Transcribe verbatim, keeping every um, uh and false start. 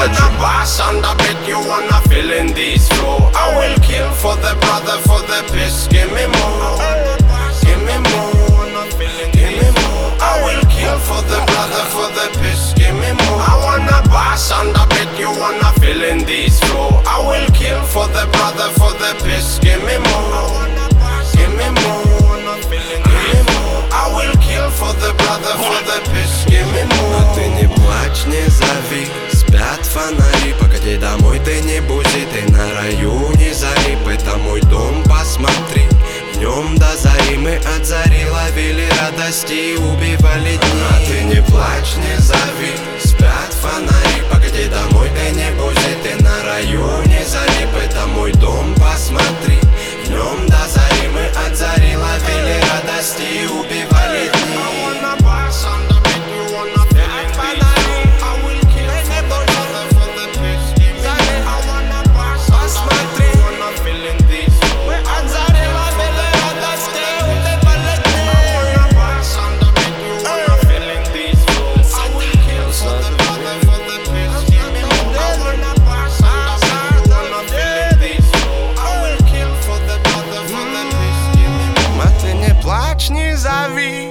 wanna bash on the beat, you wanna fill in these flow. I will kill for the brother, for the piss. Give me more, give me more, give me more. I will kill for the brother, for the piss. Give me more. I wanna bash on the beat, you wanna fill in these flow. I will kill for the brother, for the piss. Give me more, give me more, give me more. I will kill for the brother, for the piss. Give me more. Но ты не плачь, не зови, спят фонари. Погоди домой, ты не бузи, ты на районе зариб. Это мой дом, посмотри. В нем до зари мы от зари ловили радости и убивали дни. А ты не плачь, не зови, спят фонари. Погоди домой, ты не бузи, ты на районе зариб. Это мой дом, посмотри. В нем до зари мы от зари ловили радости и убивали дни. Не зови,